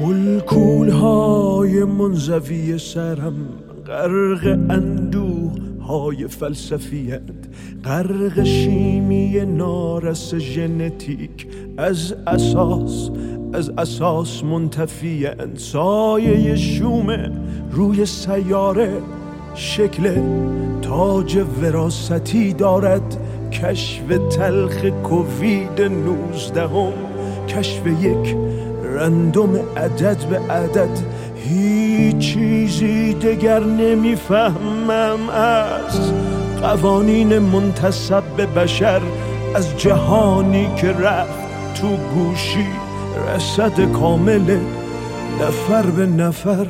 ملکولهای منزوی سرم غرق اندوه های فلسفیت، غرق شیمی نارس ژنتیک، از اساس منتفی‌اند. سایه شوم روی سیاره شکل تاج وراثتی دارد. کشف تلخ کووید 19، کشف یک رندوم عدد به عدد. هیچ چیزی دگر نمیفهمم از قوانین منتسب به بشر، از جهانی که رفت تو گوشی رصد کامل نفر به نفر.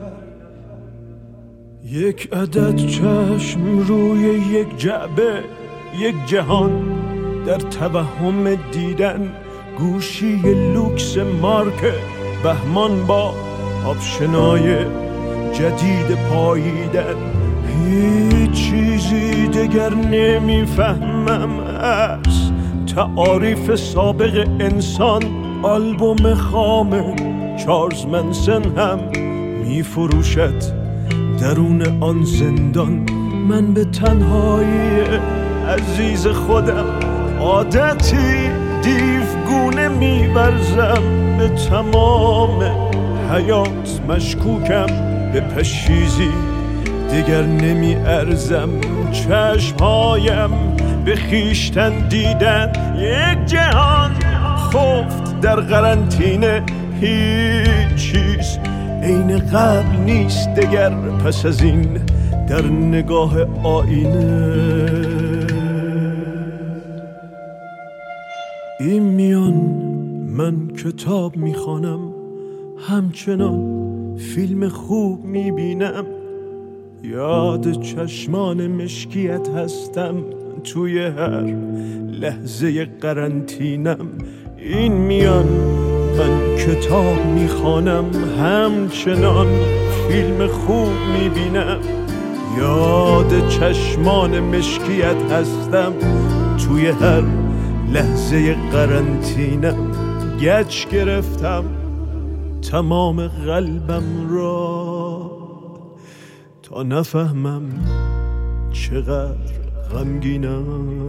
یک عدد چشم روی یک جعبه، یک جهان در توهم دیدن. گوشی لوکس مارک بهمان با آپشنای جدید پاییدن. هیچ چیزی دگر نمیفهمم از تعاریف سابق انسان. آلبوم خام چارلز منسن هم میفروشد درون آن زندان. من به تنهایی عزیز خودم عادتی دیوگونه می‌ورزم. به تمام حیات مشکوکم، به پشیزی دیگر نمی ارزم. چشمهایم به خیشتن دیدن یک جهان خفت در قرنطینه. هیچ چیز عین قبل نیست دگر پس از این در نگاه آینه. این میان من کتاب میخوانم، همچنان فیلم خوب میبینم. یاد چشمان مشکیت هستم توی هر لحظه قرنطینم. این میان من کتاب میخوانم، همچنان فیلم خوب میبینم. یاد چشمان مشکیت هستم توی هر لحظه قرنطینم. گچ گرفتم تمام قلبم را تا نفهمم چقدر غمگینم.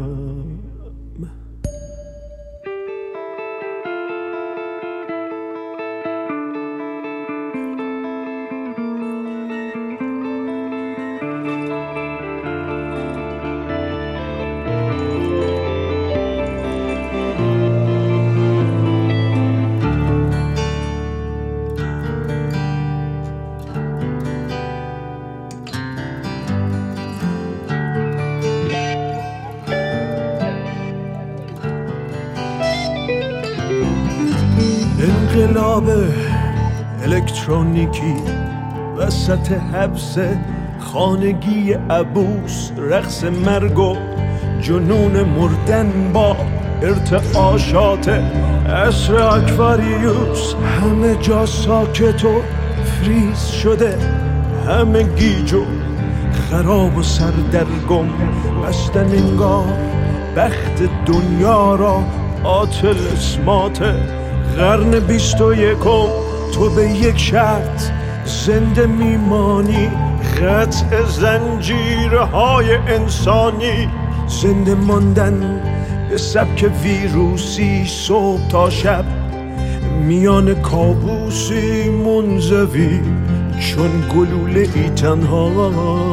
انقلاب الکترونیکی وسط حبس خانگی عبوس، رقص مرگ و جنون مردن با ارتعاشات عصر اکواریوس. همه جا ساکت و فریز شده، همه گیج و خراب و سردرگم. بستن انگار بخت دنیا را عاطل اسمات قرن 21. تو به یک شرط زنده میمانی، قطع زنجیرهای انسانی. زنده ماندن به سبک ویروسی، صبح تا شب میان کابوسی منزوی چون گلوله ای تنها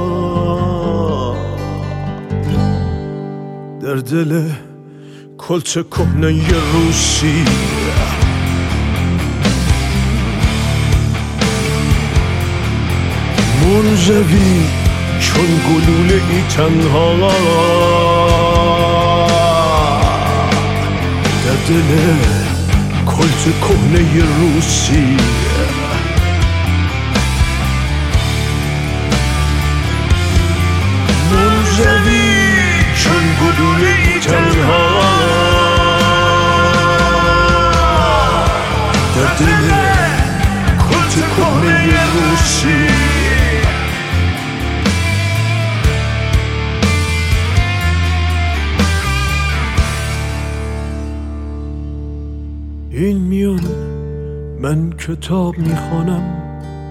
در دل کلت کهنه روسی. منزوی چون گلوله ای تنها در دل کلت کهنه روسی. منزوی چون گلوله ای تنها در دل کلت کهنه روسی. این میون من کتاب میخوانم،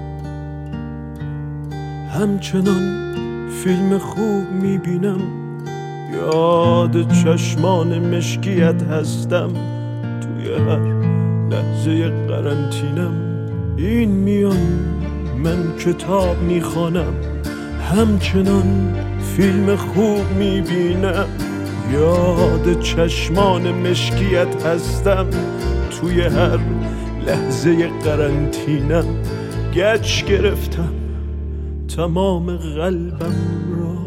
همچنان فیلم خوب میبینم، یاد چشمان مشکیت هستم توی هر لحظه قرنطینم. این میان من کتاب میخوانم، همچنان فیلم خوب میبینم، یاد چشمان مشکیت هستم توی هر لحظه قرنطینم. گچ گرفتم تمام قلبم را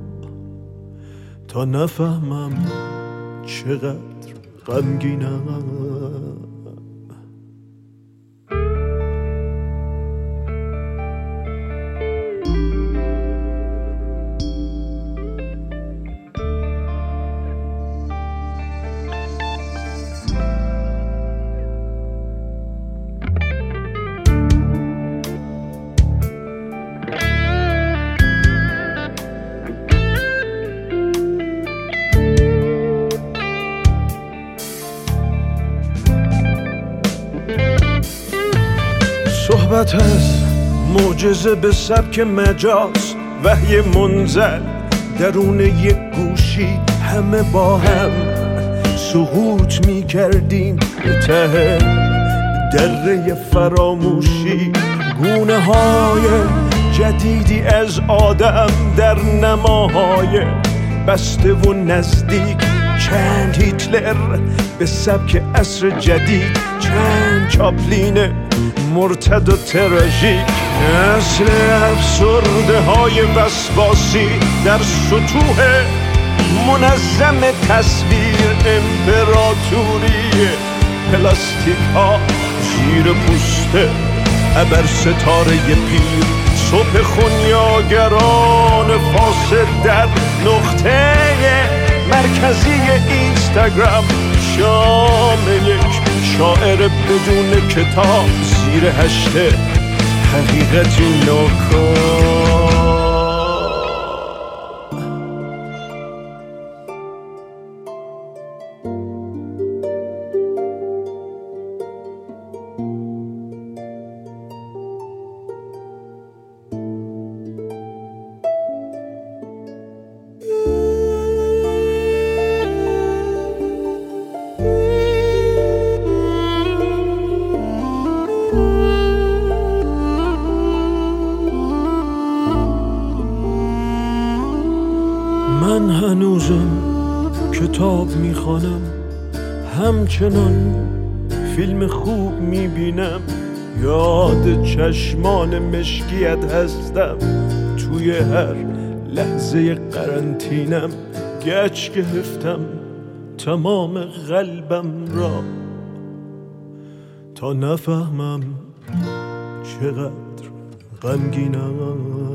تا نفهمم چقدر غمگینم. صحبت از معجزه به سبک مجاز، وحی منزل درون یک گوشی، همه با هم سقوط می کردیم به ته دره فراموشی. گونه های جدیدی از آدم در نماهای بسته و نزدیک، چند هیتلر به سبک عصر جدید، چند چاپلین مرتد و تراژیک. اصل افسرده های وسواسی در سطوح منظم تصویر، امپراتوری پلاستیک ها زیر پوست ابر ستاره پیر، صبح خونیاگران فاسد در نقطه مرکزی اینستاگرام، شام یک شاعر بدون کتاب زیر هشته حقیقتی ناکام. من هنوزم کتاب میخوانم، همچنان فیلم خوب میبینم، یاد چشمان مشکیت هستم توی هر لحظه قرنطینم. گچ گرفتم تمام قلبم را تا نفهمم چقدر غمگینم.